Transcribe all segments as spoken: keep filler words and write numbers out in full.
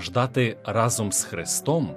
страждати разом з Христом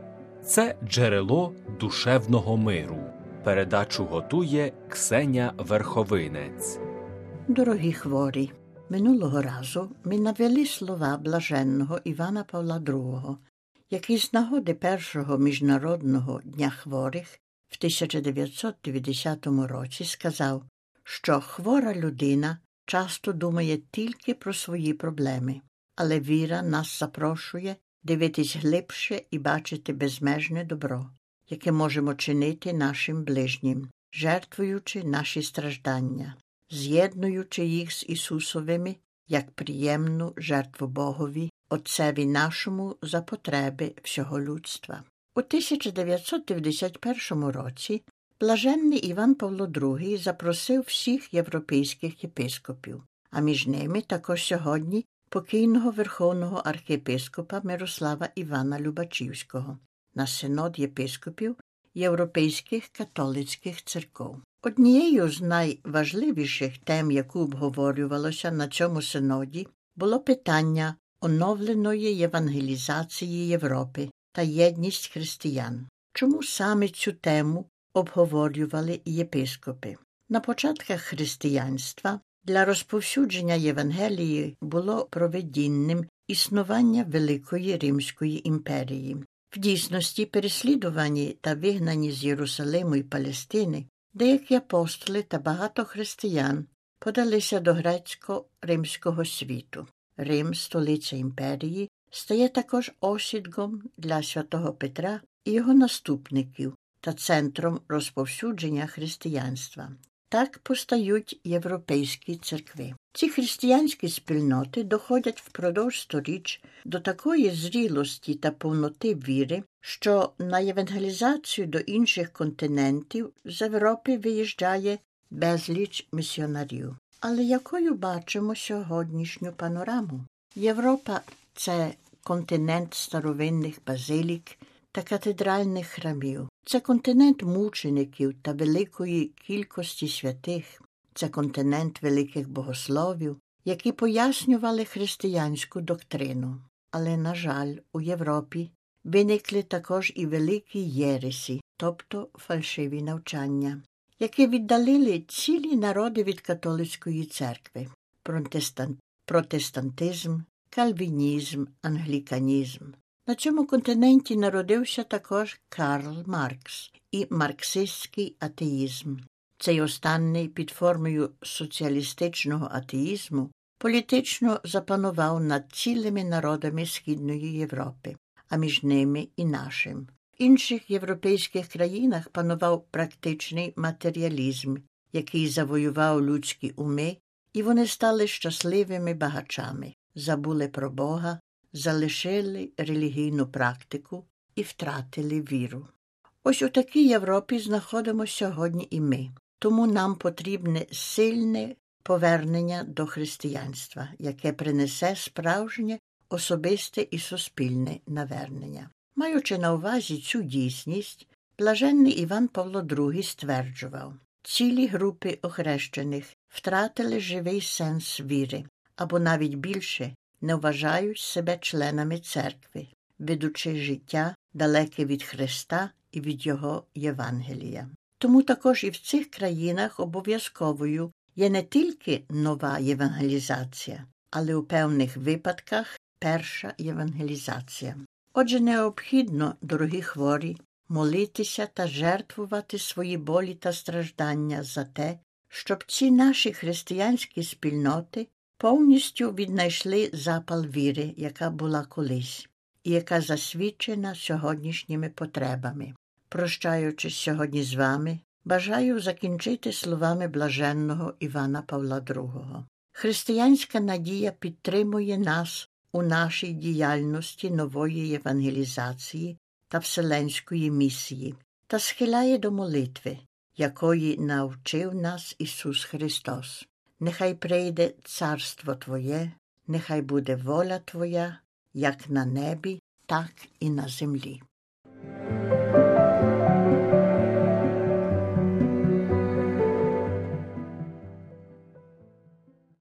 – це джерело душевного миру. Передачу готує Ксеня Верховинець. Дорогі хворі, минулого разу ми навели слова блаженного Івана Павла другого, який з нагоди першого Міжнародного дня хворих в тисяча дев'ятсот дев'ятдесятому році сказав, що хвора людина часто думає тільки про свої проблеми, але віра нас запрошує дивитись глибше і бачити безмежне добро, яке можемо чинити нашим ближнім, жертвуючи наші страждання, з'єднуючи їх з Ісусовими як приємну жертву Богові, Отцеві нашому за потреби всього людства. У тисяча дев'ятсот дев'яносто першому році блаженний Іван Павло другий запросив всіх європейських єпископів, а між ними також сьогодні покійного верховного архієпископа Мирослава Івана Любачівського на синод єпископів європейських католицьких церков. Однією з найважливіших тем, яку обговорювалося на цьому синоді, було питання оновленої євангелізації Європи та єдність християн. Чому саме цю тему обговорювали єпископи? На початках християнства для розповсюдження Євангелії було провидінним існування Великої Римської імперії. В дійсності, переслідувані та вигнані з Єрусалиму і Палестини, деякі апостоли та багато християн подалися до грецько-римського світу. Рим, столиця імперії, стає також осідком для святого Петра і його наступників та центром розповсюдження християнства. Так постають європейські церкви. Ці християнські спільноти доходять впродовж сторіч до такої зрілості та повноти віри, що на євангелізацію до інших континентів з Європи виїжджає безліч місіонерів. Але якою бачимо сьогоднішню панораму? Європа – це континент старовинних базилік та катедральних храмів. Це континент мучеників та великої кількості святих. Це континент великих богословів, які пояснювали християнську доктрину. Але, на жаль, у Європі виникли також і великі єресі, тобто фальшиві навчання, які віддалили цілі народи від католицької церкви. Протестан... Протестантизм, кальвінізм, англіканізм. На цьому континенті народився також Карл Маркс і марксистський атеїзм. Цей останній під формою соціалістичного атеїзму політично запанував над цілими народами Східної Європи, а між ними і нашим. В інших європейських країнах панував практичний матеріалізм, який завоював людські уми, і вони стали щасливими багачами, забули про Бога, залишили релігійну практику і втратили віру. Ось у такій Європі знаходимося сьогодні і ми. Тому нам потрібне сильне повернення до християнства, яке принесе справжнє особисте і суспільне навернення. Маючи на увазі цю дійсність, блаженний Іван Павло другий стверджував, цілі групи охрещених втратили живий сенс віри, або навіть більше не вважають себе членами церкви, ведучи життя далеке від Христа і від Його Євангелія. Тому також і в цих країнах обов'язковою є не тільки нова євангелізація, але у певних випадках перша євангелізація. Отже, необхідно, дорогі хворі, молитися та жертвувати свої болі та страждання за те, щоб ці наші християнські спільноти повністю віднайшли запал віри, яка була колись, і яка засвідчена сьогоднішніми потребами. Прощаючись сьогодні з вами, бажаю закінчити словами блаженного Івана Павла другого. Християнська надія підтримує нас у нашій діяльності нової євангелізації та вселенської місії та схиляє до молитви, якої навчив нас Ісус Христос. Нехай прийде царство Твоє, нехай буде воля Твоя, як на небі, так і на землі.